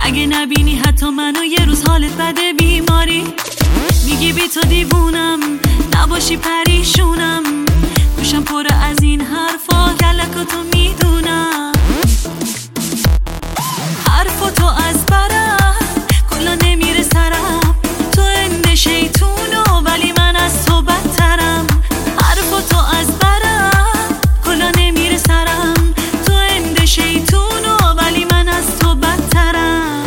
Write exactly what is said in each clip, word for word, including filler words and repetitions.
اگه نبینی حتی منو یه روز حالت بده بیماری. میگی بی تو دیوونم، نباشی پریشونم. گوشم پر از این حرفا، کلکاتو میدونم. حرفاتو از برم کلا نمیره سرم. تو اند شیطونو ولی من از تو بدترم. حرفاتو از برم کلا نمیره سرم. تو اند شیطونو ولی من از تو بدترم.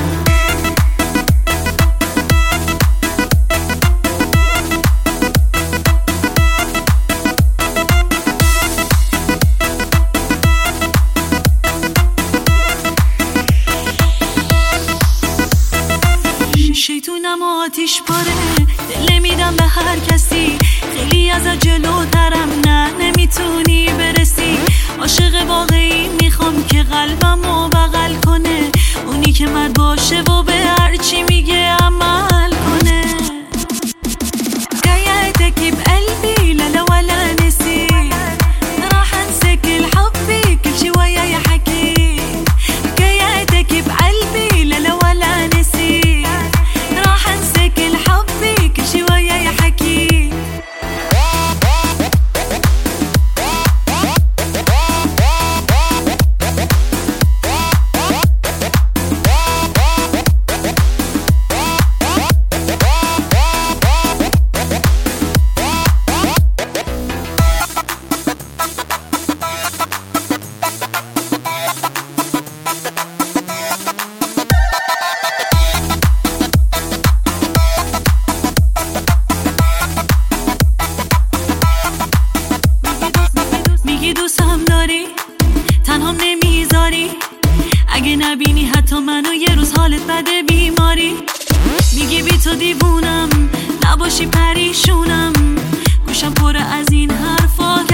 شیطونم و آتیش پاره، دل نمیدم به هر کسی. خیلی ازت جلوترم، نه نمیتونی برسی. عاشق واقعی میخوام که قلبمو بغل کنه، اونی که مرد باشه و به هر چی میگه عمل کنه. حكاياتك بقلبي لا لا ولا نسي، راح انسى كل حبي كل شي وياي حكي. حكاياتك بقلبي لا لا ولا نسي، راح انسى كل حبي كل شي وياي حكي. دوستم داری، تنهام نمیذاری. اگه نبینی حتی منو یه روز حالت بده بیماری. میگی بی تو دیوونم، نباشی پریشونم. گوشم پر از این حرفا.